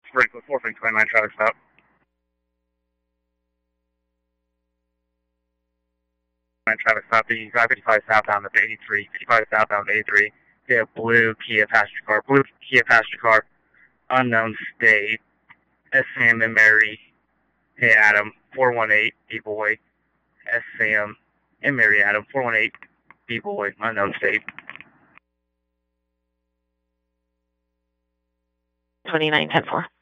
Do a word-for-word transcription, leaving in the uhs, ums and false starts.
Franklin, four Franklin twenty-nine, traffic stop. Traffic stop, the five fifty-five southbound of eighty-three, fifty-five southbound of eighty-three. Yeah, blue Kia passenger car, blue Kia passenger car, unknown state, S. Sam and Mary, hey Adam, four one eight, B-boy, S. Sam and Mary Adam, four one eight, B-boy, unknown state. twenty-nine ten four.